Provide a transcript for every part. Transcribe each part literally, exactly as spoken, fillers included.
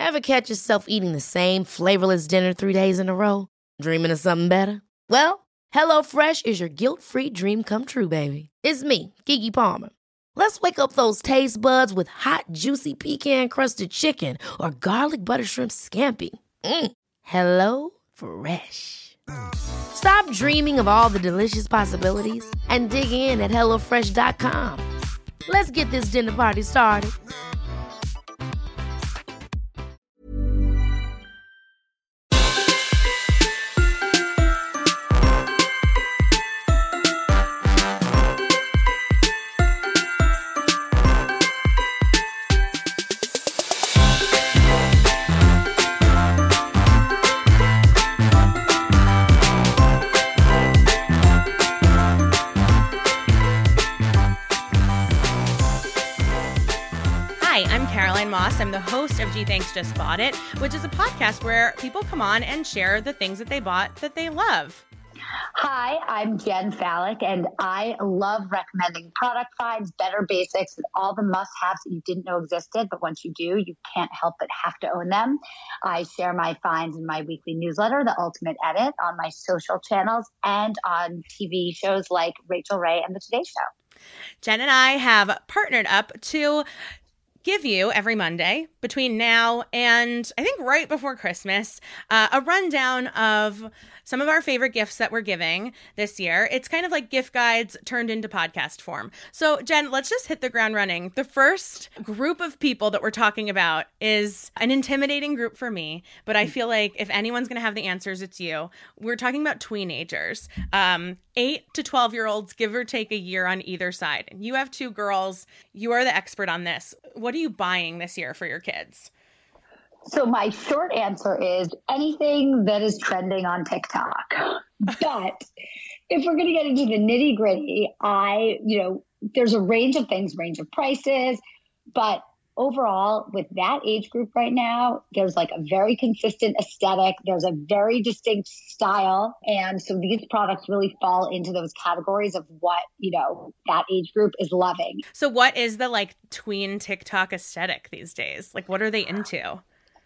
Ever catch yourself eating the same flavorless dinner three days in a row? Dreaming of something better? Well, HelloFresh is your guilt-free dream come true, baby. It's me, Keke Palmer. Let's wake up those taste buds with hot, juicy pecan-crusted chicken or garlic butter shrimp scampi. Mm. Hello Fresh. Stop dreaming of all the delicious possibilities and dig in at hello fresh dot com. Let's get this dinner party started. Moss. I'm the host of Gee Thanks Just Bought It, which is a podcast where people come on and share the things that they bought that they love. Hi, I'm Jen Fallick, and I love recommending product finds, better basics, and all the must-haves that you didn't know existed, but once you do, you can't help but have to own them. I share my finds in my weekly newsletter, The Ultimate Edit, on my social channels, and on T V shows like Rachel Ray and The Today Show. Jen and I have partnered up to give you every Monday between now and I think right before Christmas, uh, a rundown of some of our favorite gifts that we're giving this year. It's kind of like gift guides turned into podcast form. So Jen, let's just hit the ground running. The first group of people that we're talking about is an intimidating group for me, but I feel like if anyone's going to have the answers, it's you. We're talking about tweenagers, um, eight to twelve year olds, give or take a year on either side. You have two girls. You are the expert on this. What are you buying this year for your kids? So my short answer is anything that is trending on TikTok. But if we're going to get into the nitty gritty, I, you know, there's a range of things, range of prices, but overall with that age group right now, there's like a very consistent aesthetic. There's a very distinct style. And so these products really fall into those categories of what, you know, that age group is loving. So what is the like tween TikTok aesthetic these days? Like, what are they into?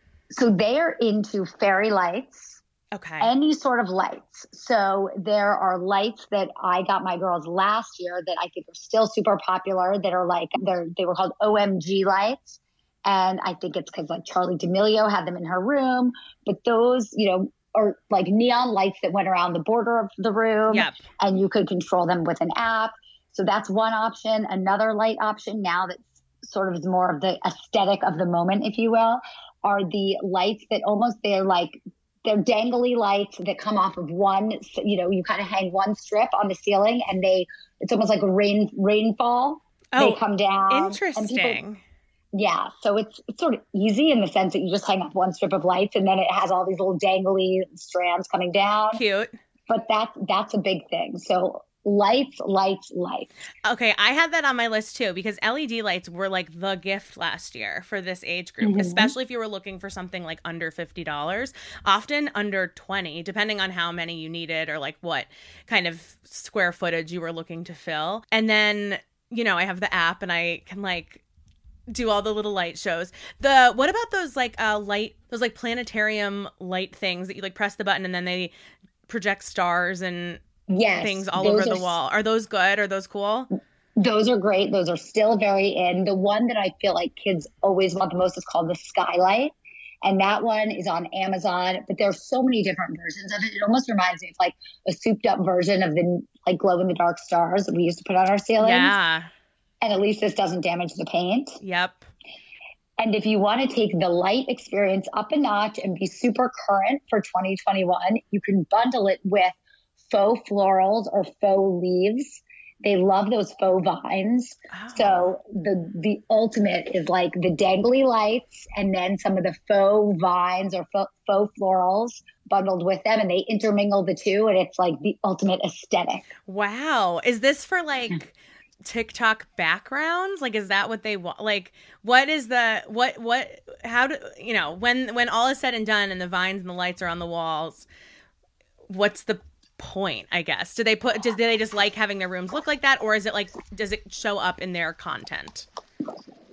So they are into fairy lights, okay, any sort of lights. So there are lights that I got my girls last year that I think are still super popular that are like, they're, they were called O M G lights. And I think it's because like Charli D'Amelio had them in her room. But those, you know, are like neon lights that went around the border of the room. Yep. And you could control them with an app. So that's one option. Another light option now that's sort of more of the aesthetic of the moment, if you will, are the lights that almost they're like they're dangly lights that come off of one, you know, you kind of hang one strip on the ceiling and they it's almost like a rain rainfall. Oh, they come down. Interesting. People, yeah. So it's it's sort of easy in the sense that you just hang up one strip of lights and then it has all these little dangly strands coming down. Cute. But that's that's a big thing. So lights, lights, lights. Okay, I had that on my list too because L E D lights were like the gift last year for this age group, mm-hmm. especially if you were looking for something like under fifty dollars, often under twenty, depending on how many you needed or like what kind of square footage you were looking to fill. And then, you know, I have the app and I can like do all the little light shows. The what about those like uh light those like planetarium light things that you like press the button and then they project stars and yes, things all over the are, wall. Are those good? Are those cool? Those are great. Those are still very in. The one that I feel like kids always want the most is called the Skylight. And that one is on Amazon, but there's so many different versions of it. It almost reminds me of like a souped up version of the like glow in the dark stars that we used to put on our ceilings. Yeah. And at least this doesn't damage the paint. Yep. And if you want to take the light experience up a notch and be super current for twenty twenty-one, you can bundle it with faux florals or faux leaves. They love those faux vines. Oh. So the the ultimate is like the dangly lights and then some of the faux vines or faux, faux florals bundled with them, and they intermingle the two, and it's like the ultimate aesthetic. Wow. Is this for like TikTok backgrounds? Like, is that what they want? Like, what is the, what, what, how do, you know, when, when all is said and done and the vines and the lights are on the walls, what's the point, I guess? Do they put, do they just like having their rooms look like that? Or is it like, does it show up in their content?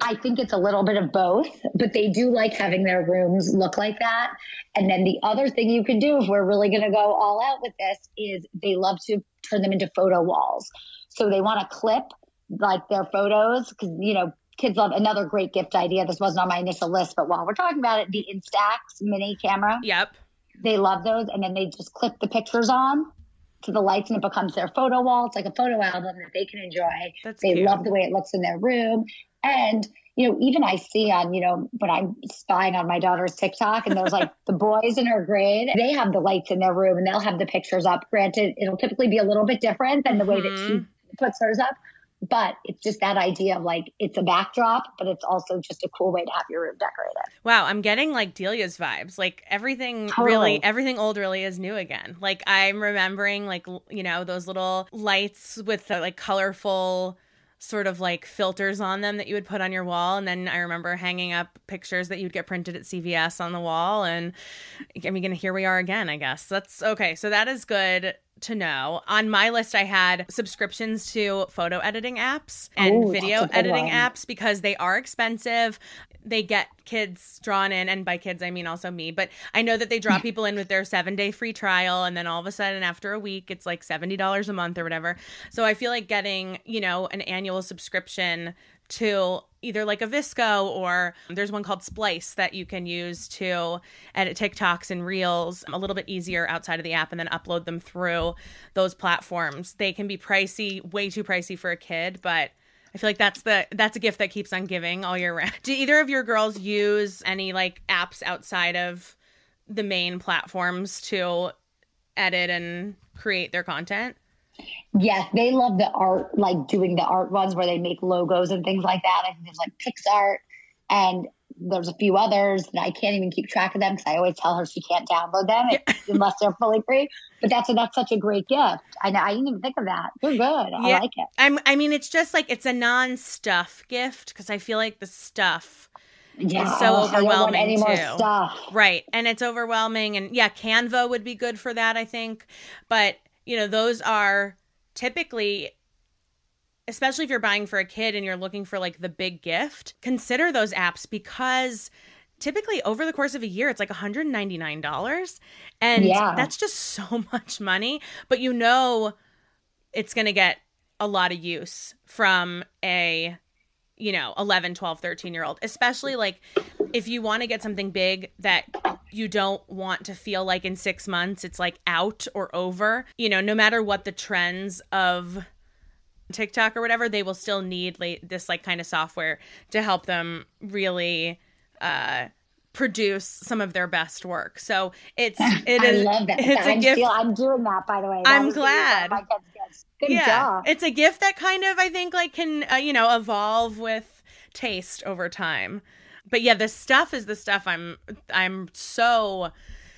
I think it's a little bit of both, but they do like having their rooms look like that. And then the other thing you can do, if we're really going to go all out with this, is they love to turn them into photo walls. So they want to clip like their photos because, you know, kids love another great gift idea. This wasn't on my initial list, but while we're talking about it, the Instax mini camera. Yep. They love those. And then they just clip the pictures on to the lights and it becomes their photo wall. It's like a photo album that they can enjoy. That's they cute. love the way it looks in their room. And, you know, even I see on, you know, when I'm spying on my daughter's TikTok and there's like the boys in her grade, they have the lights in their room and they'll have the pictures up. Granted, it'll typically be a little bit different than the way that she puts hers up. But it's just that idea of like, it's a backdrop, but it's also just a cool way to have your room decorated. Wow, I'm getting like Delia's vibes. Like everything Totally. really, everything old really is new again. Like I'm remembering like, l- you know, those little lights with the like colorful sort of like filters on them that you would put on your wall. And then I remember hanging up pictures that you'd get printed at C V S on the wall. And I mean, here we are again, I guess. That's okay. So that is good to know. On my list, I had subscriptions to photo editing apps and Ooh, video that's a good editing one. apps because they are expensive. They get kids drawn in, and by kids, I mean also me. But I know that they draw people in with their seven-day free trial, and then all of a sudden, after a week, it's like seventy dollars a month or whatever. So I feel like getting, you know, an annual subscription to either like a Visco or there's one called Splice that you can use to edit TikToks and Reels a little bit easier outside of the app and then upload them through those platforms. They can be pricey, way too pricey for a kid, but I feel like that's the that's a gift that keeps on giving all year round. Do either of your girls use any like apps outside of the main platforms to edit and create their content? Yes, they love the art, like doing the art ones where they make logos and things like that. I think there's like PixArt and there's a few others and I can't even keep track of them because I always tell her she can't download them Yeah. unless they're fully free. But that's a, that's such a great gift. I know I didn't even think of that. You're good. I Yeah. like it. I'm, I mean, it's just like it's a non-stuff gift because I feel like the stuff Yeah, is so I don't want overwhelming any more too. stuff. Right. And it's overwhelming. And yeah, Canva would be good for that, I think. But, you know, those are typically, especially if you're buying for a kid and you're looking for like the big gift, consider those apps because typically over the course of a year, it's like one hundred ninety-nine dollars. And Yeah. that's just so much money. But you know, it's going to get a lot of use from a, you know, eleven, twelve, thirteen year old, especially like if you want to get something big that you don't want to feel like in six months it's like out or over, you know, no matter what the trends of TikTok or whatever, they will still need like this like kind of software to help them really uh produce some of their best work. So it's it I is love that. it's I'm a gift. Still, I'm doing that, by the way. That I'm was gonna be one of glad. my kids' gifts. Good Yeah, job. it's a gift that kind of I think like can uh, you know evolve with taste over time. But yeah, the stuff is the stuff I'm I'm so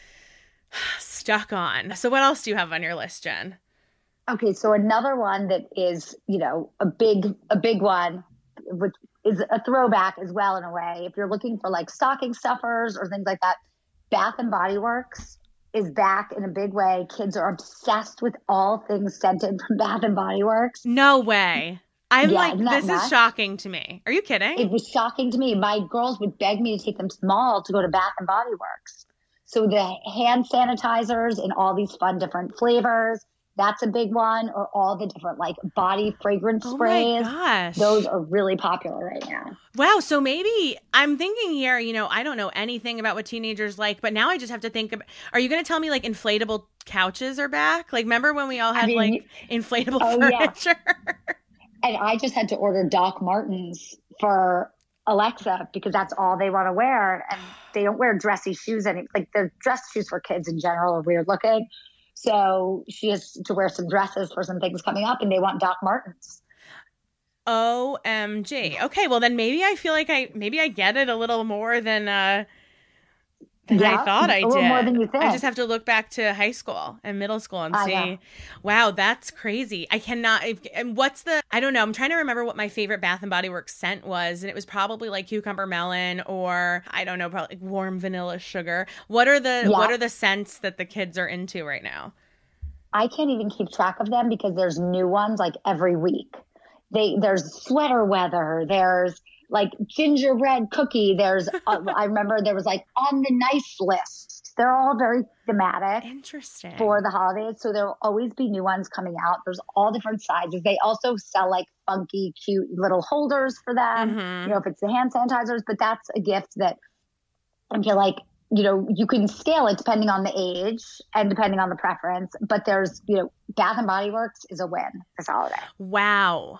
stuck on. So what else do you have on your list, Jen? Okay, so another one that is, you know, a big a big one, which is a throwback as well in a way. If you're looking for like stocking stuffers or things like that, Bath and Body Works is back in a big way. Kids are obsessed with all things scented from Bath and Body Works. No way. I'm Yeah, like, isn't that this is nuts? shocking to me. Are you kidding? It was shocking to me. My girls would beg me to take them small to go to Bath and Body Works. So the hand sanitizers in all these fun different flavors, that's a big one, or all the different like body fragrance oh sprays. my gosh. Those are really popular right now. Wow. So maybe I'm thinking here, you know, I don't know anything about what teenagers like, but now I just have to think about, are you going to tell me like inflatable couches are back? Like, remember when we all had I mean, like inflatable oh, yeah. furniture? And I just had to order Doc Martens for Alexa because that's all they want to wear. And they don't wear dressy shoes. Any like the dress shoes for kids in general are weird looking. So she has to wear some dresses for some things coming up and they want Doc Martens. O M G. Okay. Well, then maybe I feel like I, maybe I get it a little more than, uh, than Yeah, I thought I a little did. more than you think. I just have to look back to high school and middle school and I see. know. Wow, that's crazy. I cannot. If, and what's the? I don't know. I'm trying to remember what my favorite Bath and Body Works scent was, and it was probably like cucumber melon or I don't know, probably like warm vanilla sugar. What are the Yeah. What are the scents that the kids are into right now? I can't even keep track of them because there's new ones like every week. They there's sweater weather. There's like gingerbread cookie. There's, uh, I remember there was like on the nice list. They're all very thematic. Interesting. For the holidays. So there will always be new ones coming out. There's all different sizes. They also sell like funky, cute little holders for them, Mm-hmm. you know, if it's the hand sanitizers, but that's a gift that I feel like, you know, you can scale it depending on the age and depending on the preference. But there's, you know, Bath and Body Works is a win this holiday. Wow.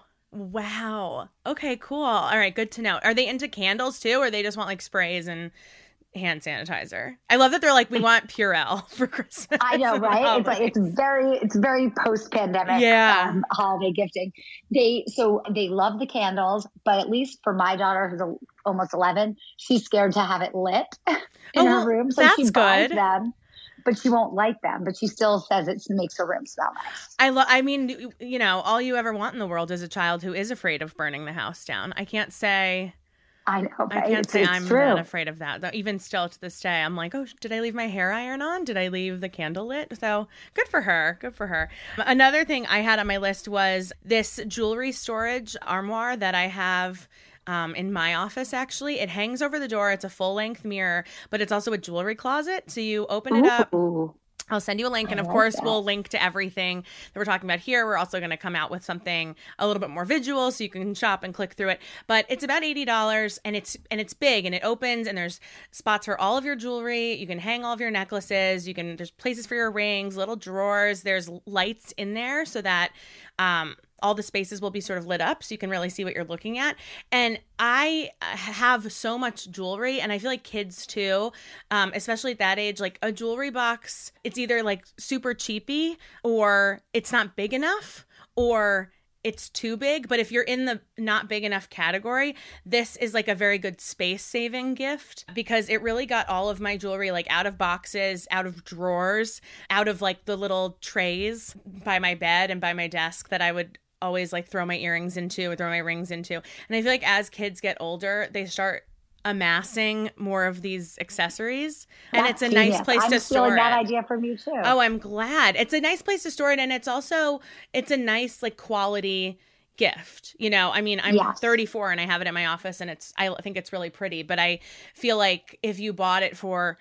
Wow. Okay, cool. All right, good to know. Are they into candles too, or they just want like sprays and hand sanitizer? I love that they're like, we want Purell for Christmas. I know, right? It's like it's very, it's very post-pandemic Yeah. um, holiday gifting. They so they love the candles, but at least for my daughter who's a, almost eleven, she's scared to have it lit in Oh, her well, room. So that's she buys good. them, but she won't light them. But she still says it makes her room smell nice. I love. I mean, you know, all you ever want in the world is a child who is afraid of burning the house down. I can't say. I know, right? I can't it's, say it's I'm true. not afraid of that. Though, even still to this day, I'm like, oh, did I leave my hair iron on? Did I leave the candle lit? So good for her. Good for her. Another thing I had on my list was this jewelry storage armoire that I have um, in my office, actually. It hangs over the door. It's a full-length mirror, but it's also a jewelry closet. So you open it up. Ooh. I'll send you a link. And I of like course, that. we'll link to everything that we're talking about here. We're also going to come out with something a little bit more visual so you can shop and click through it. But it's about eighty dollars and it's and it's big and it opens and there's spots for all of your jewelry. You can hang all of your necklaces. You can there's places for your rings, little drawers. There's lights in there so that um all the spaces will be sort of lit up so you can really see what you're looking at. And I have so much jewelry, and I feel like kids too, um, especially at that age, like a jewelry box, it's either like super cheapy or it's not big enough or it's too big. But if you're in the not big enough category, this is like a very good space saving gift because it really got all of my jewelry like out of boxes, out of drawers, out of like the little trays by my bed and by my desk that I would always like throw my earrings into or throw my rings into. And I feel like as kids get older, they start amassing more of these accessories, and That's it's a nice genius. place I'm to store stealing that it. idea from you too. Oh, I'm glad. It's a nice place to store it, and it's also it's a nice like quality gift. You know, I mean, I'm Yes. thirty-four and I have it in my office, and it's I think it's really pretty. But I feel like if you bought it for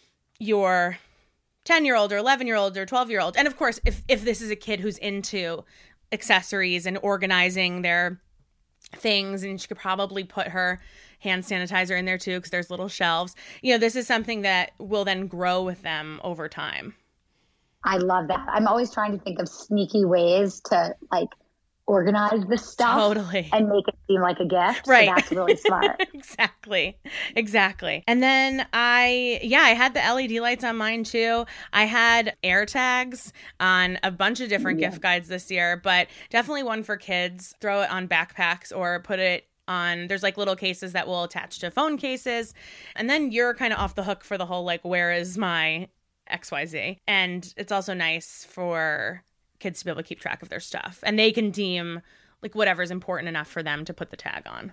your ten-year-old or eleven-year-old or twelve-year-old, and of course, if if this is a kid who's into accessories and organizing their things, and she could probably put her hand sanitizer in there too because there's little shelves. You know, this is something that will then grow with them over time. I love that. I'm always trying to think of sneaky ways to like organize the stuff Totally. and make it seem like a gift. Right. So that's really smart. Exactly. Exactly. And then I, yeah, I had the L E D lights on mine too. I had air tags on a bunch of different Yeah. gift guides this year, but definitely one for kids. Throw it on backpacks or put it on, there's like little cases that will attach to phone cases. And then you're kind of off the hook for the whole, like, where is my X Y Z? And it's also nice for kids to be able to keep track of their stuff, and they can deem like whatever's important enough for them to put the tag on.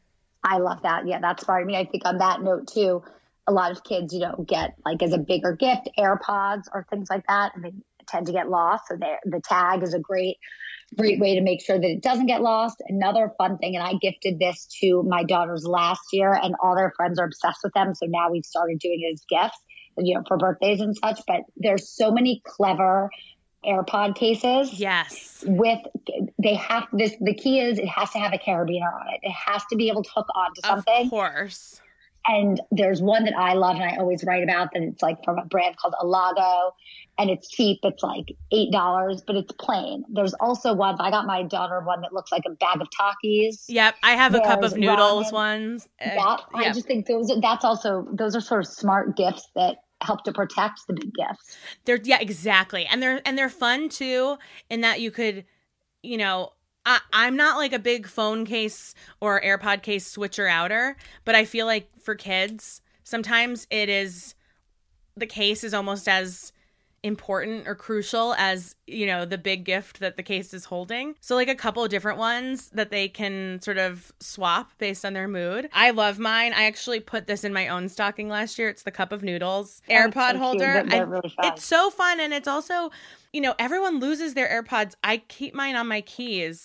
I love that. Yeah, that's smart. I mean, I think on that note too, a lot of kids, you know, get like as a bigger gift, AirPods or things like that, and they tend to get lost. So the tag is a great, great way to make sure that it doesn't get lost. Another fun thing, and I gifted this to my daughters last year, and all their friends are obsessed with them. So now we've started doing it as gifts, you know, for birthdays and such. But there's so many clever AirPod cases. Yes. With they have this the key is it has to have a carabiner on it. It has to be able to hook onto something. Of course. And there's one that I love and I always write about that it's like from a brand called Alago, and it's cheap. It's like eight dollars, but it's plain. There's also one, I got my daughter one that looks like a bag of Takis. Yep. I have a cup There's of noodles ramen. ones. Uh, That, I yeah. just think those are, that's also, those are sort of smart gifts that help to protect the big gifts. They're yeah, exactly. And they're and they're fun too, in that you could, you know, I, I'm not like a big phone case or AirPod case switcher outer, but I feel like for kids, sometimes it is the case is almost as important or crucial as, you know, the big gift that the case is holding. So like a couple of different ones that they can sort of swap based on their mood. I love mine. I actually put this in my own stocking last year. It's the cup of noodles AirPod so cute. holder. They're- they're I- really fun. It's so fun, and it's also, you know, everyone loses their AirPods. I keep mine on my keys.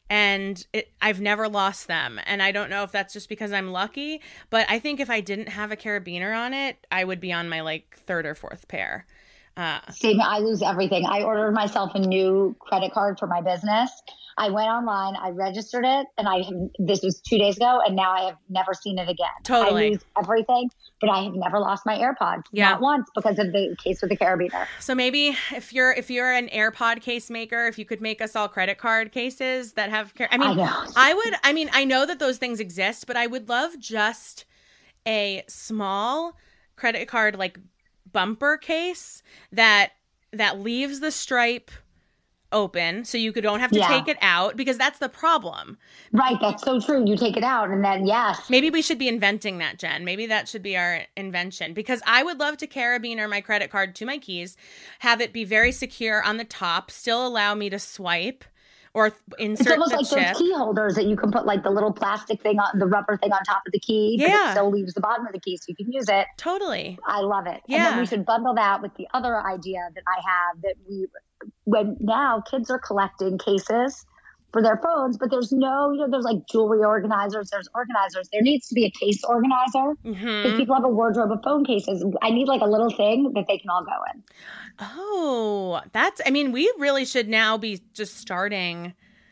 and it, I've never lost them. And I don't know if that's just because I'm lucky, but I think if I didn't have a carabiner on it, I would be on my like third or fourth pair. Uh, Same, I lose everything. I ordered myself a new credit card for my business. I went online, I registered it, and I have, this was two days ago, and now I have never seen it again. Totally. I lose everything, but I have never lost my AirPods. Yeah. Not once because of the case with the carabiner. So maybe if you're if you're an AirPod case maker, if you could make us all credit card cases that have, car- I mean, I know. I would, I mean, I know that those things exist, but I would love just a small credit card like bumper case that that leaves the stripe open so you could don't have to Yeah. take it out, because that's the problem. Right, that's so true. You take it out and then, yes. Maybe we should be inventing that, Jen. Maybe that should be our invention, because I would love to carabiner my credit card to my keys, have it be very secure on the top, still allow me to swipe or th- insert It's almost the like chip. those key holders that you can put like the little plastic thing on, the rubber thing on top of the key, but Yeah. it still leaves the bottom of the key so you can use it. Totally. I love it. Yeah. And then we should bundle that with the other idea that I have that we, when now kids are collecting cases for their phones, but there's no, you know, there's like jewelry organizers, there's organizers. There needs to be a case organizer because Mm-hmm. people have a wardrobe of phone cases. I need like a little thing that they can all go in. Oh, that's, I mean, we really should now be just starting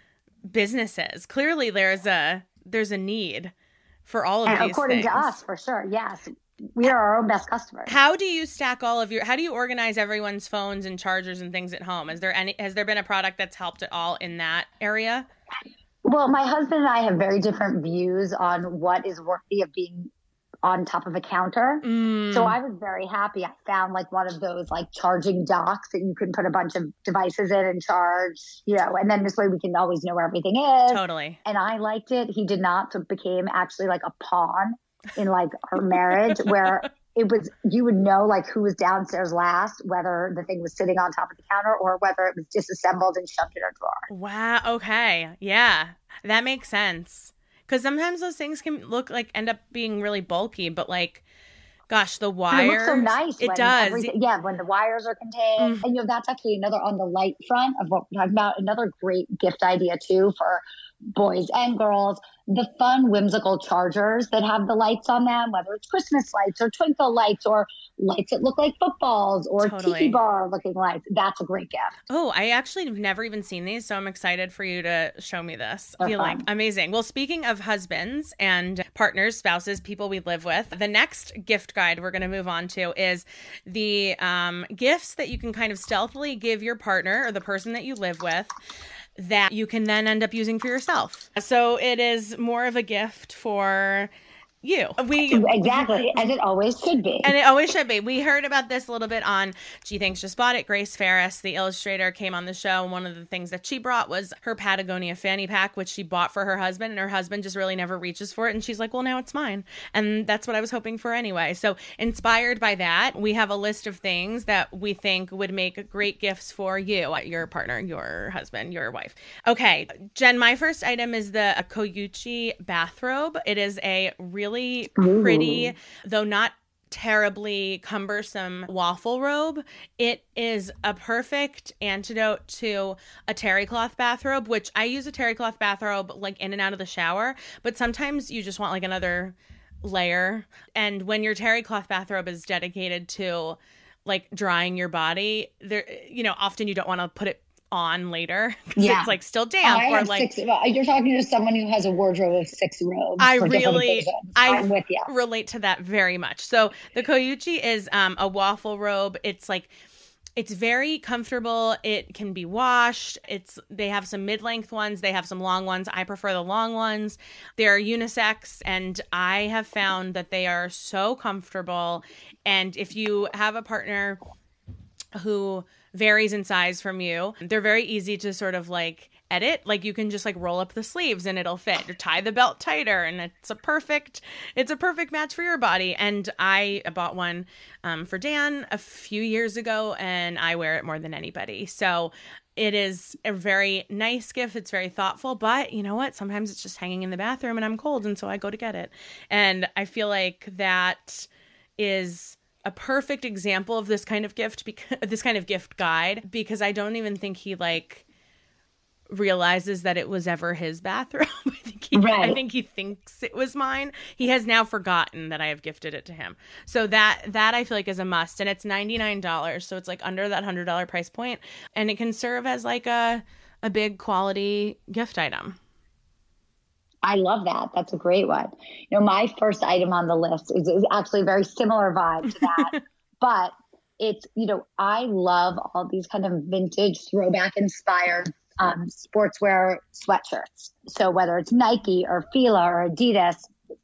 businesses. Clearly there's a, there's a need for all of And these according things. to us, for sure. Yes. We are our own best customers. How do you stack all of your, how do you organize everyone's phones and chargers and things at home? Is there any, has there been a product that's helped at all in that area? Well, my husband and I have very different views on what is worthy of being on top of a counter. Mm. So I was very happy. I found like one of those like charging docks that you can put a bunch of devices in and charge, you know, and then this way we can always know where everything is. Totally. And I liked it. He did not. So it became actually like a pawn in like our marriage where it was, you would know like who was downstairs last, whether the thing was sitting on top of the counter or whether it was disassembled and shoved in a drawer. Wow. Okay. Yeah. That makes sense. Because sometimes those things can look like end up being really bulky, but like, gosh, the But wires. it looks so nice. It when does. everything- Yeah, when the wires are contained. Mm. And, you know, that's actually another on the light front of what we're talking about. Another great gift idea, too, for boys and girls. The fun, whimsical chargers that have the lights on them, whether it's Christmas lights or twinkle lights or lights that look like footballs or Totally. tiki bar looking lights. That's a great gift. Oh, I actually have never even seen these, so I'm excited for you to show me this. They're Feel like fun. amazing. Well, speaking of husbands and partners, spouses, people we live with, the next gift guide we're going to move on to is the um, gifts that you can kind of stealthily give your partner or the person that you live with that you can then end up using for yourself. So it is more of a gift for you. We Exactly, as it always should be. And it always should be. We heard about this a little bit on She Thinks Just Bought It. Grace Ferris, the illustrator, came on the show. And one of the things that she brought was her Patagonia fanny pack, which she bought for her husband. And her husband just really never reaches for it. And she's like, well, now it's mine. And that's what I was hoping for anyway. So inspired by that, we have a list of things that we think would make great gifts for you, your partner, your husband, your wife. Okay, Jen, my first item is the a Koyuchi bathrobe. It is a really pretty, though not terribly cumbersome waffle robe. It is a perfect antidote to a terry cloth bathrobe, which I use a terry cloth bathrobe like in and out of the shower, but sometimes you just want like another layer. And when your terry cloth bathrobe is dedicated to like drying your body, there, you know, often you don't want to put it on later because Yeah. it's like still damp I or have like six, well, you're talking to someone who has a wardrobe of six robes. I for different really, occasions. I I'm with you. relate to that very much. So the Koyuchi is um, a waffle robe. It's like, it's very comfortable. It can be washed. It's, they have some mid-length ones. They have some long ones. I prefer the long ones. They're unisex, and I have found that they are so comfortable. And if you have a partner who varies in size from you, they're very easy to sort of like edit. Like you can just like roll up the sleeves and it'll fit, or tie the belt tighter, and it's a perfect it's a perfect match for your body. And I bought one um, for Dan a few years ago, and I wear it more than anybody. So it is a very nice gift. It's very thoughtful, but you know what? Sometimes it's just hanging in the bathroom and I'm cold, and so I go to get it. And I feel like that is a perfect example of this kind of gift, because this kind of gift guide, because I don't even think he like realizes that it was ever his bathroom. I think he, right. I think he thinks it was mine. He has now forgotten that I have gifted it to him. So that that I feel like is a must, and it's ninety-nine dollars, so it's like under that one hundred dollars price point, and it can serve as like a a big quality gift item. I love that. That's a great one. You know, my first item on the list is, is actually a very similar vibe to that, but it's, you know, I love all these kind of vintage throwback inspired um, sportswear sweatshirts. So whether it's Nike or Fila or Adidas,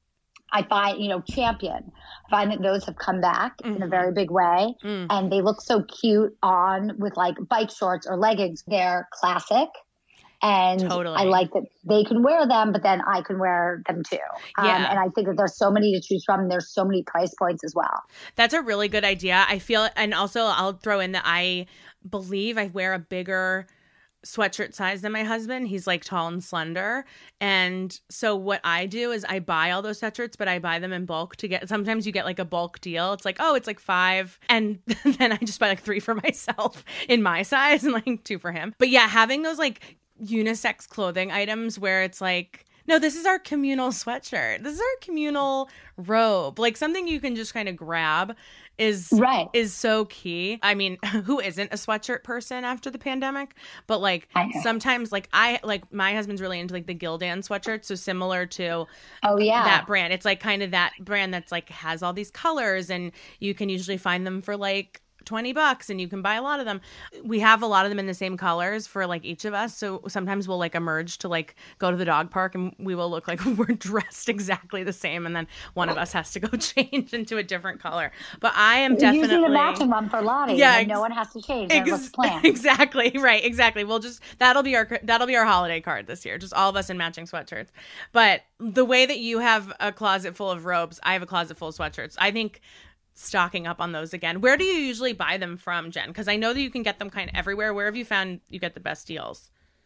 I find, you know, Champion, I find that those have come back mm-hmm. in a very big way. Mm. And they look so cute on with like bike shorts or leggings. They're classic. And totally. I like that they can wear them, but then I can wear them too. Um, yeah. And I think that there's so many to choose from. And there's so many price points as well. That's a really good idea. I feel, and also I'll throw in that I believe I wear a bigger sweatshirt size than my husband. He's like tall and slender. And so what I do is I buy all those sweatshirts, but I buy them in bulk to get, sometimes you get like a bulk deal. It's like, oh, it's like five. And then I just buy like three for myself in my size and like two for him. But yeah, having those like unisex clothing items where it's like, no, this is our communal sweatshirt. This is our communal robe. Like something you can just kind of grab is right. is so key. I mean, who isn't a sweatshirt person after the pandemic? But like sometimes like I like my husband's really into like the Gildan sweatshirt. So similar to oh yeah that brand. It's like kind of that brand that's like has all these colors, and you can usually find them for like twenty bucks and you can buy a lot of them. We have a lot of them in the same colors for like each of us. So sometimes we'll like emerge to like go to the dog park and we will look like we're dressed exactly the same. And then one of us has to go change into a different color. But I am definitely. You need a matching one for Lottie. Yeah. And no one has to change. Ex- it looks planned. Exactly. Right. Exactly. We'll just, that'll be our, that'll be our holiday card this year. Just all of us in matching sweatshirts. But the way that you have a closet full of robes, I have a closet full of sweatshirts. I think stocking up on those again. Where do you usually buy them from, Jen? Because I know that you can get them kind of everywhere. Where have you found you get the best deals?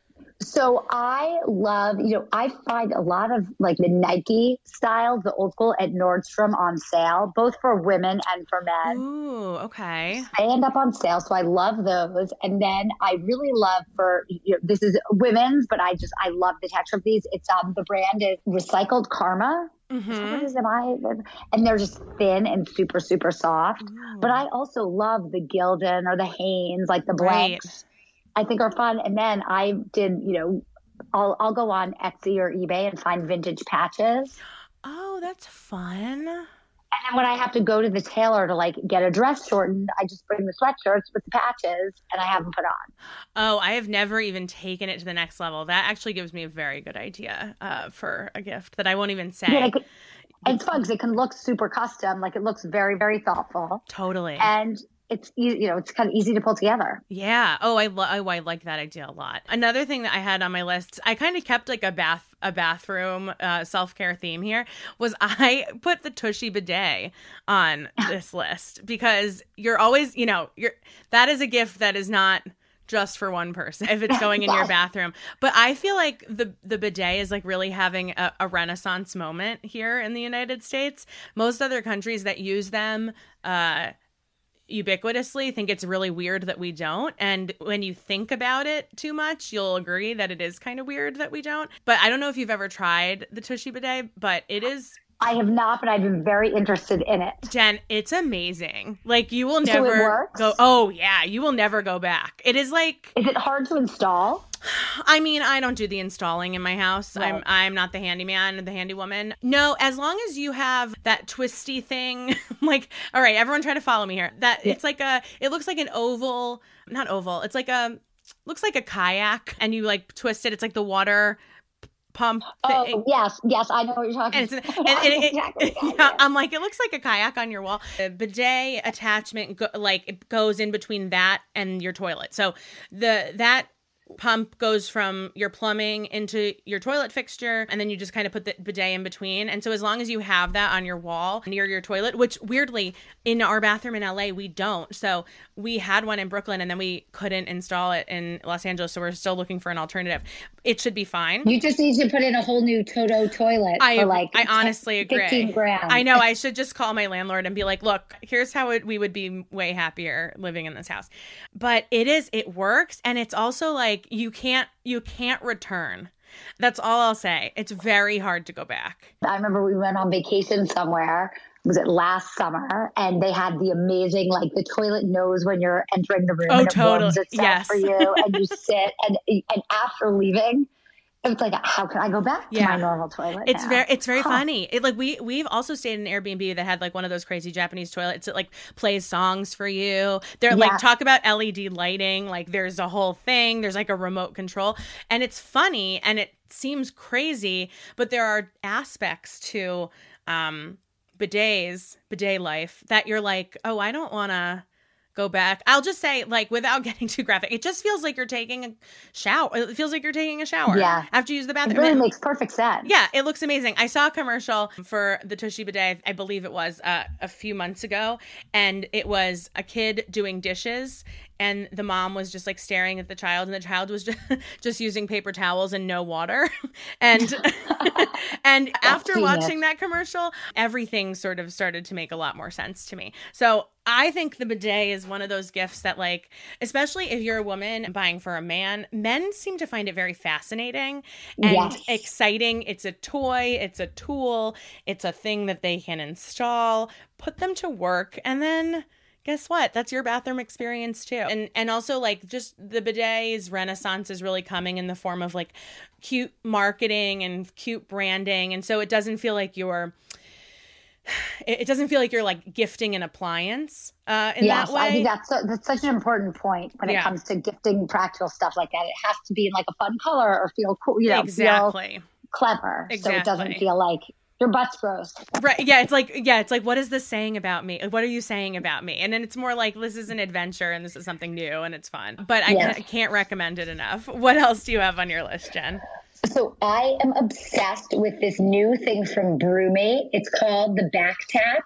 So I love, you know, I find a lot of like the Nike styles, the old school at Nordstrom on sale, both for women and for men. Ooh, okay. They end up on sale. So I love those. And then I really love for, you know, this is women's, but I just, I love the texture of these. It's, um, the brand is Recycled Karma. Mm-hmm. Is that what it is? Am I? And they're just thin and super, super soft. Ooh. But I also love the Gildan or the Hanes, like the blanks. Right. I think are fun. And then I did, you know, I'll I'll go on Etsy or eBay and find vintage patches. Oh, that's fun. And then when I have to go to the tailor to like get a dress shortened, I just bring the sweatshirts with the patches and I have them put on. Oh, I have never even taken it to the next level. That actually gives me a very good idea uh, for a gift that I won't even say. Yeah, like, it's fun because it can look super custom. Like it looks very, very thoughtful. Totally. And it's easy, you know, it's kind of easy to pull together. Yeah. Oh, I, lo- oh, I like that idea a lot. Another thing that I had on my list, I kind of kept like a bath, a bathroom uh, self-care theme here, was I put the Tushy bidet on this list because you're always, you know, you're that is a gift that is not just for one person if it's going in your bathroom. But I feel like the the bidet is like really having a, a renaissance moment here in the United States. Most other countries that use them, uh, ubiquitously think it's really weird that we don't. And when you think about it too much, you'll agree that it is kind of weird that we don't. But I don't know if you've ever tried the Tushy bidet, but it is... I have not, but I've been very interested in it. Jen, it's amazing. Like you will so never it works? go, oh yeah, you will never go back. It is like... Is it hard to install? I mean, I don't do the installing in my house. Right. I'm I'm not the handyman or the handy woman. No, as long as you have that twisty thing, like, all right, everyone try to follow me here. That yeah. It's like a, it looks like an oval, not oval. It's like a, looks like a kayak and you like twist it. It's like the water pump thing. Oh, yes. Yes. I know what you're talking and about. And, and, and it, exactly it, yeah, I'm like, it looks like a kayak on your wall. The bidet attachment, go, like it goes in between that and your toilet. So the, that pump goes from your plumbing into your toilet fixture, and then you just kind of put the bidet in between. And so as long as you have that on your wall near your toilet, which weirdly in our bathroom in L A we don't, so we had one in Brooklyn and then we couldn't install it in Los Angeles, so we're still looking for an alternative. It should be fine. You just need to put in a whole new Toto toilet I, for like I honestly agree. fifteen grand. I know. I should just call my landlord and be like, look, here's how it, we would be way happier living in this house. But it is, it works. And it's also like, like you can't you can't return. That's all I'll say. It's very hard to go back. I remember we went on vacation somewhere. Was it last summer? And they had the amazing, like the toilet knows when you're entering the room Oh, and it totally. warms itself Yes. for you, and you sit and and after leaving, it's like, how can I go back to Yeah. my normal toilet? It's now? very, it's very Huh. funny. It like we we've also stayed in an Airbnb that had like one of those crazy Japanese toilets that like plays songs for you. They're Yeah. like talk about L E D lighting. Like there's a whole thing. There's like a remote control, and it's funny and it seems crazy, but there are aspects to um, bidets, bidet life that you're like, oh, I don't want to go back. I'll just say, like, without getting too graphic, it just feels like you're taking a shower. It feels like you're taking a shower Yeah. after you use the It bathroom. really And- makes perfect sense. yeah, it looks amazing. I saw a commercial for the Tushy bidet, I believe it was uh, a few months ago, and it was a kid doing dishes, and the mom was just like staring at the child, and the child was just, just using paper towels and no water. and and after genius. watching that commercial, everything sort of started to make a lot more sense to me. So I think the bidet is one of those gifts that, like, especially if you're a woman buying for a man, men seem to find it very fascinating and Yes. exciting. It's a toy, it's a tool, it's a thing that they can install, put them to work, and then guess what? That's your bathroom experience too. And and also, like, just the bidet's renaissance is really coming in the form of like cute marketing and cute branding. And so it doesn't feel like you're it it doesn't feel like you're like gifting an appliance uh, in yes, that way. I think that's so, that's such an important point when Yeah. it comes to gifting practical stuff like that. It has to be in like a fun color or feel cool, you know, feel Exactly. clever, so it doesn't Exactly. feel like your butt's gross. Right. Yeah. It's like, yeah, it's like, what is this saying about me? What are you saying about me? And then it's more like, this is an adventure and this is something new and it's fun. But I, Yes. I can't recommend it enough. What else do you have on your list, Jen? So I am obsessed with this new thing from Brewmate. It's called the Back Tap,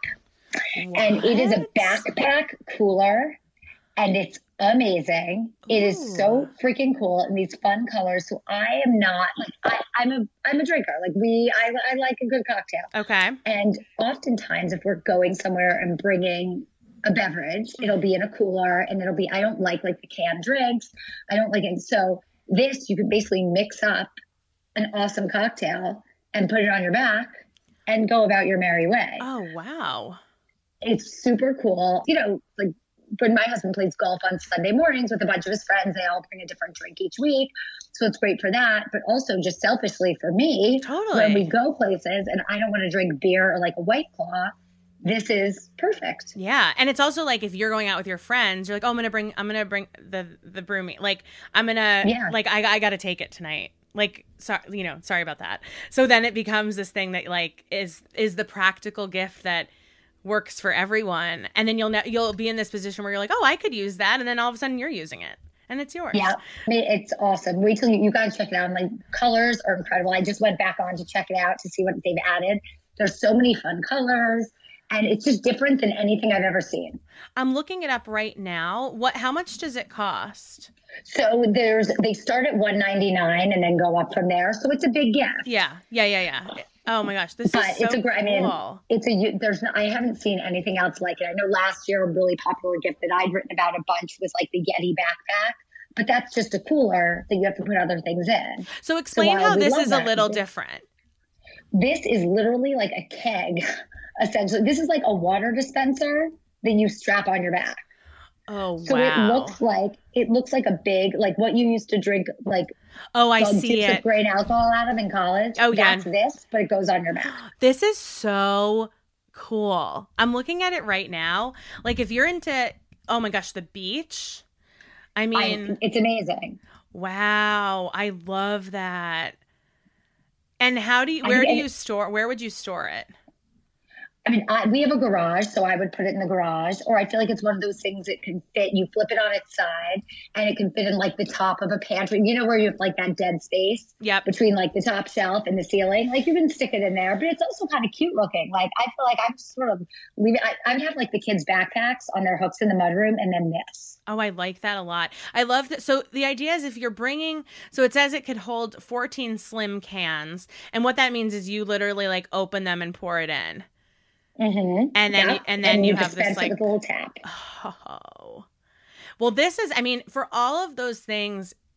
and it is a What? backpack cooler, and it's amazing. It is so freaking cool in these fun colors. So I am not like I, I'm a I'm a drinker. Like we, I, I like a good cocktail. Okay. And oftentimes, if we're going somewhere and bringing a beverage, it'll be in a cooler, and it'll be. I don't like like the canned drinks. I don't like it. So this, you can basically mix up an awesome cocktail and put it on your back and go about your merry way. Oh, wow. It's super cool. You know, like when my husband plays golf on Sunday mornings with a bunch of his friends, they all bring a different drink each week. So it's great for that. But also just selfishly for me, Totally. when we go places and I don't want to drink beer or like a White Claw, this is perfect. Yeah. And it's also like if you're going out with your friends, you're like, oh, I'm going to bring, I'm going to bring the, the Brewmate. Like, I'm going to, Yeah. like, I, I got to take it tonight. Like, sorry, you know, sorry about that. So then it becomes this thing that like is, is the practical gift that works for everyone. And then you'll, ne- you'll be in this position where you're like, oh, I could use that. And then all of a sudden you're using it and it's yours. Yeah, I mean, it's awesome. Wait till you, you got to check it out. Like colors are incredible. I just went back on to check it out to see what they've added. There's so many fun colors, and it's just different than anything I've ever seen. I'm looking it up right now. What, how much does it cost? So there's they start at one ninety-nine and then go up from there. So it's a big gift. Yeah. Yeah. Yeah. Yeah. Oh my gosh. This But is so it's a great. I mean, cool. it's a. There's. no- I haven't seen anything else like it. I know last year a really popular gift that I'd written about a bunch was like the Yeti backpack, but that's just a cooler that you have to put other things in. So explain while how we this love is a that, little we- different. This is literally like a keg, essentially. This is like a water dispenser that you strap on your back. Oh, So wow. it looks like it looks like a big, like what you used to drink, like oh, I bug see tips it. with grain alcohol out of in college. Oh, yeah. That's this, but it goes on your back. This is so cool. I'm looking at it right now. Like if you're into, oh my gosh, the beach. I mean, I, it's amazing. wow. I love that. And how do you, I where do think- you store, where would you store it? I mean, I, we have a garage, so I would put it in the garage, or I feel like it's one of those things that can fit. You flip it on its side, and it can fit in like the top of a pantry. You know where you have like that dead space Yep. between like the top shelf and the ceiling. Like you can stick it in there, but it's also kind of cute looking. Like I feel like I'm just sort of leaving. I, I would have like the kids' backpacks on their hooks in the mudroom, and then this. Oh, I like that a lot. I love that. So the idea is if you're bringing, so it says it could hold fourteen slim cans. And what that means is you literally like open them and pour it in. Mm-hmm. And then, Yep. and then you have dispense this it like, with a little tap. oh, well, this is, I mean, for all of those things,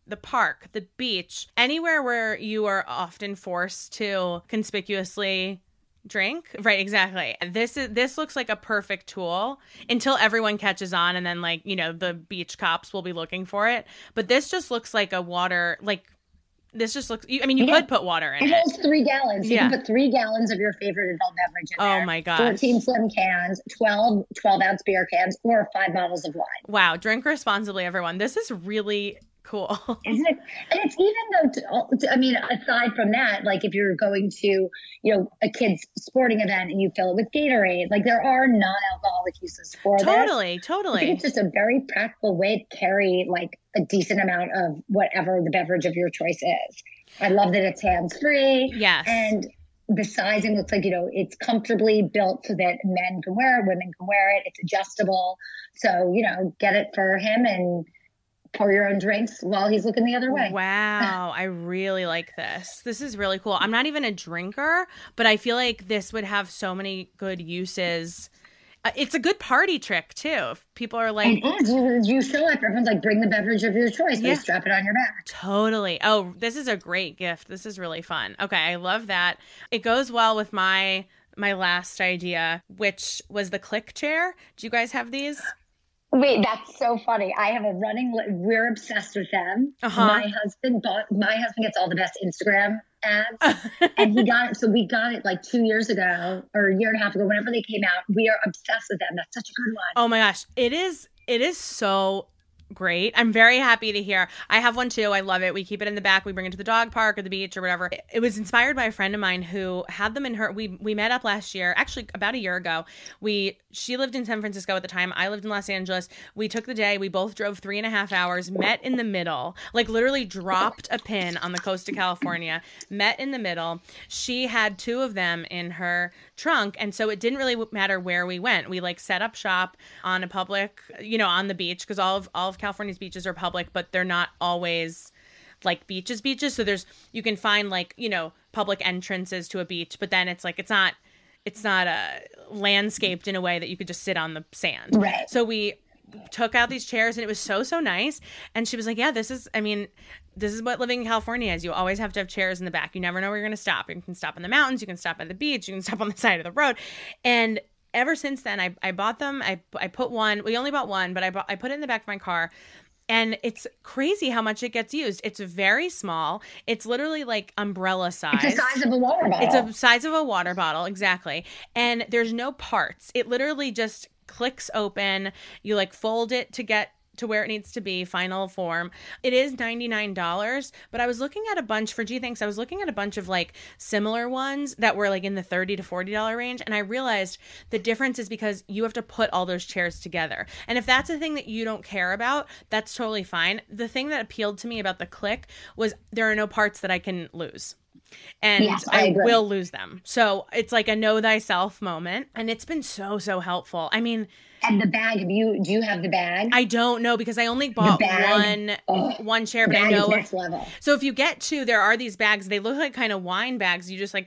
the park, the beach, anywhere where you are often forced to conspicuously drink. Right, exactly. This is this looks like a perfect tool until everyone catches on, and then, like, you know, the beach cops will be looking for it. But this just looks like a water, like, this just looks, I mean, you yeah. could put water in it. It holds three gallons. You yeah. can put three gallons of your favorite adult beverage in there. Oh my gosh. fourteen slim cans, twelve twelve ounce beer cans, or five bottles of wine. Wow. Drink responsibly, everyone. This is really cool. Isn't it? And it's even though, I mean, aside from that, like if you're going to, you know, a kid's sporting event and you fill it with Gatorade, like there are non-alcoholic uses for that. Totally, totally. I think it's just a very practical way to carry like a decent amount of whatever the beverage of your choice is. I love that it's hands-free. Yes. And the sizing looks like, you know, it's comfortably built so that men can wear it, women can wear it. It's adjustable. So, you know, get it for him and pour your own drinks while he's looking the other way. Wow. I really like this. This is really cool. I'm not even a drinker, but I feel like this would have so many good uses. Uh, it's a good party trick, too. If people are like... It is. You, you show up. Everyone's like, bring the beverage of your choice. Yeah. They strap it on your back. Totally. Oh, this is a great gift. This is really fun. Okay. I love that. It goes well with my my last idea, which was the click chair. Do you guys have these? Wait, that's so funny. I have a running, li- we're obsessed with them. Uh-huh. My husband bought, my husband gets all the best Instagram ads and he got it. So we got it like two years ago or a year and a half ago, whenever they came out. We are obsessed with them. That's such a good one. Oh my gosh. It is, it is so great. I'm very happy to hear. I have one too. I love it. We keep it in the back. We bring it to the dog park or the beach or whatever. It, it was inspired by a friend of mine who had them in her. We we met up last year, actually about a year ago. We she lived in San Francisco at the time. I lived in Los Angeles. We took the day. We both drove three and a half hours. Met in the middle. Like literally dropped a pin on the coast of California. Met in the middle. She had two of them in her trunk, and so it didn't really matter where we went. We like set up shop on a public, you know, on the beach because all of all of California's beaches are public, but they're not always like beaches beaches. So there's, you can find like, you know, public entrances to a beach, but then it's like, it's not, it's not uh, landscaped in a way that you could just sit on the sand. Right. So we took out these chairs and it was so, so nice. And she was like, yeah, this is, I mean, this is what living in California is. You always have to have chairs in the back. You never know where you're going to stop. You can stop in the mountains. You can stop at the beach. You can stop on the side of the road. And ever since then, I, I bought them. I, I put one, we only bought one, but I bought, I put it in the back of my car. And it's crazy how much it gets used. It's very small. It's literally like umbrella size. It's the size of a water bottle. It's the size of a water bottle, exactly. And there's no parts. It literally just clicks open. You like fold it to get to where it needs to be, final form. It is ninety-nine dollars, but I was looking at a bunch for G Thanks. I was looking at a bunch of like similar ones that were like in the thirty to forty dollars range. And I realized the difference is because you have to put all those chairs together. And if that's a thing that you don't care about, that's totally fine. The thing that appealed to me about the Click was there are no parts that I can lose. And yes, I, I will lose them. So it's like a know thyself moment. And it's been so, so helpful. I mean, and the bag, have you, do you have the bag? I don't know because I only bought one oh, one chair, but I know. Next level. So if you get two, there are these bags. They look like kind of wine bags. You just like,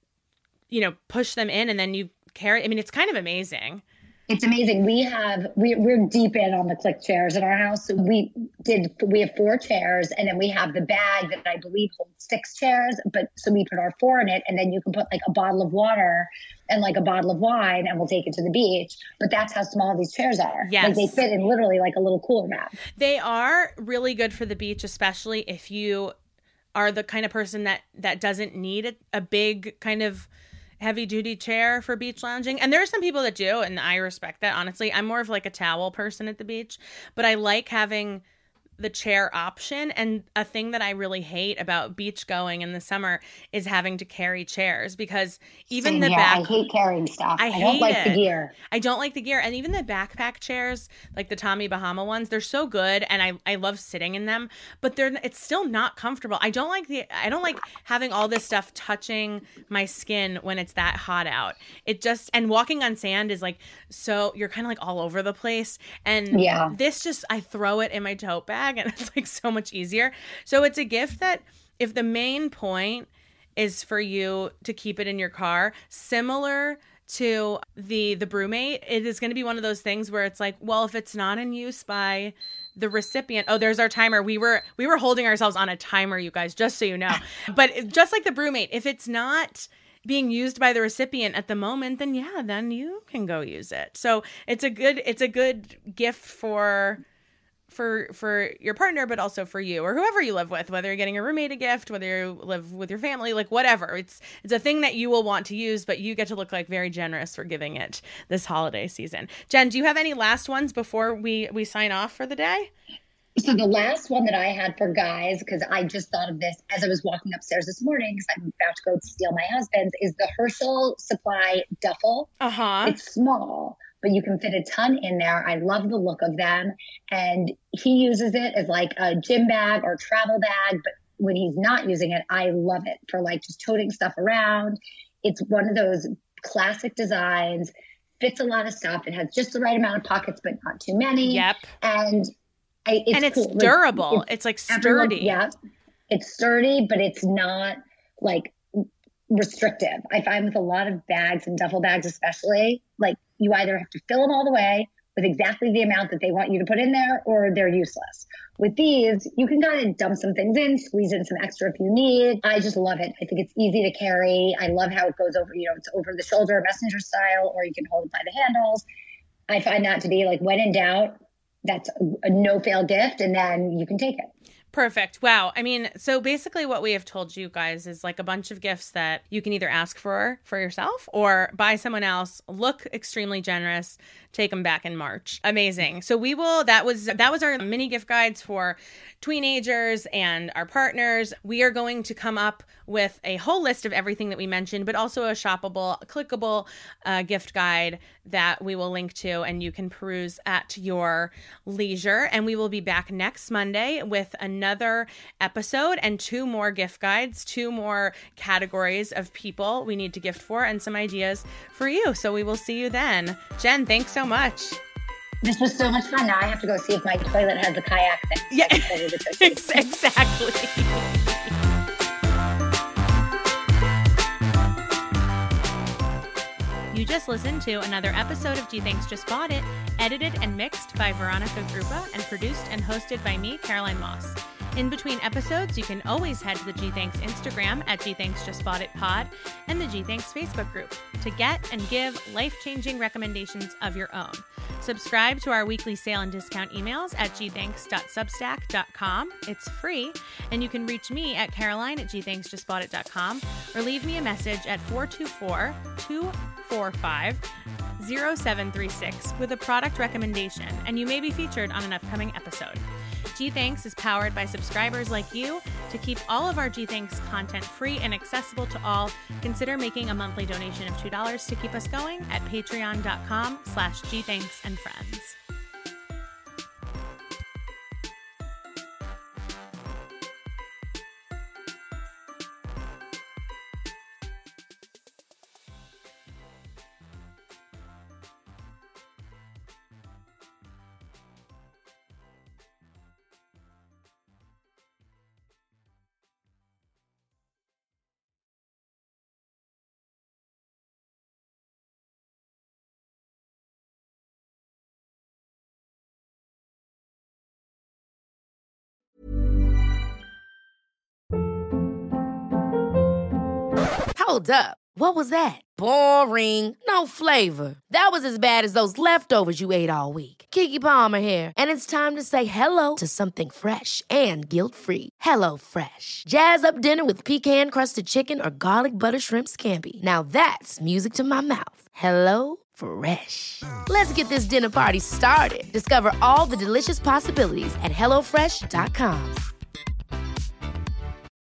you know, push them in and then you carry. I mean, it's kind of amazing. It's amazing. We have, we, we're deep in on the Click chairs in our house. So we did, we have four chairs and then we have the bag that I believe holds six chairs. But so we put our four in it and then you can put like a bottle of water and like a bottle of wine and we'll take it to the beach. But that's how small these chairs are. Yes. Like they fit in literally like a little cooler bag. They are really good for the beach, especially if you are the kind of person that, that doesn't need a, a big kind of heavy duty chair for beach lounging. And there are some people that do, and I respect that, honestly. I'm more of like a towel person at the beach, but I like having the chair option. And a thing that I really hate about beach going in the summer is having to carry chairs because even Same the here. back, I hate carrying stuff. I, I hate don't like it. the gear. I don't like the gear. And even the backpack chairs, like the Tommy Bahama ones, they're so good. And I, I love sitting in them, but they're, it's still not comfortable. I don't like the, I don't like having all this stuff touching my skin when it's that hot out. It just, and walking on sand is like, so you're kind of like all over the place. And yeah. this just, I throw it in my tote bag and it's like so much easier. So it's a gift that if the main point is for you to keep it in your car, similar to the the BrüMate, it is going to be one of those things where it's like, well, if it's not in use by the recipient, oh, there's our timer. We were we were holding ourselves on a timer, you guys, just so you know. But just like the BrüMate, if it's not being used by the recipient at the moment, then yeah, then you can go use it. So it's a good it's a good gift for for for your partner, but also for you or whoever you live with, whether you're getting a roommate a gift, whether you live with your family, like whatever. It's it's a thing that you will want to use, but you get to look like very generous for giving it this holiday season. Jen, do you have any last ones before we we sign off for the day? So the last one that I had for guys, because I just thought of this as I was walking upstairs this morning, because I'm about to go steal my husband's, is the Herschel Supply duffel. Uh-huh. It's small, but you can fit a ton in there. I love the look of them. And he uses it as like a gym bag or travel bag. But when he's not using it, I love it for like just toting stuff around. It's one of those classic designs, fits a lot of stuff. It has just the right amount of pockets, but not too many. Yep. And I, it's and it's cool. durable. Like, it's like everyone, sturdy. Yeah. It's sturdy, but it's not like restrictive. I find with a lot of bags and duffel bags, especially, like you either have to fill them all the way with exactly the amount that they want you to put in there, or they're useless. With these, you can kind of dump some things in, squeeze in some extra if you need. I just love it. I think it's easy to carry. I love how it goes over, you know, it's over the shoulder, messenger style, or you can hold it by the handles. I find that to be like, when in doubt, that's a no-fail gift, and then you can take it. Perfect. Wow. I mean, so basically what we have told you guys is like a bunch of gifts that you can either ask for for yourself or buy someone else, look extremely generous, take them back in March. Amazing. So we will, that was, that was our mini gift guides for teenagers and our partners. We are going to come up with a whole list of everything that we mentioned, but also a shoppable, clickable uh, gift guide that we will link to and you can peruse at your leisure. And we will be back next Monday with another episode and two more gift guides, two more categories of people we need to gift for, and some ideas for you. So we will see you then. Jen, thanks so much. This was so much fun. Now I have to go see if my toilet has the kayak thing. Yeah, exactly. You just listened to another episode of Gee Thanks Just Bought It, edited and mixed by Veronica Grupa and produced and hosted by me, Caroline Moss. In between episodes, you can always head to the Gee Thanks Instagram at Gee Thanks Just Bought It Pod and the Gee Thanks Facebook group to get and give life-changing recommendations of your own. Subscribe to our weekly sale and discount emails at gee thanks dot substack dot com. It's free, and you can reach me at Caroline at gee thanks just bought it dot com or leave me a message at four two four, two four five, zero seven three six with a product recommendation, and you may be featured on an upcoming episode. Gee Thanks is powered by subscribers like you. To keep all of our Gee Thanks content free and accessible to all, consider making a monthly donation of two dollars to keep us going at patreon dot com slash Gee Thanks and friends. Hold up. What was that? Boring. No flavor. That was as bad as those leftovers you ate all week. Keke Palmer here, and it's time to say hello to something fresh and guilt-free. Hello Fresh. Jazz up dinner with pecan-crusted chicken or garlic butter shrimp scampi. Now that's music to my mouth. Hello Fresh. Let's get this dinner party started. Discover all the delicious possibilities at hello fresh dot com.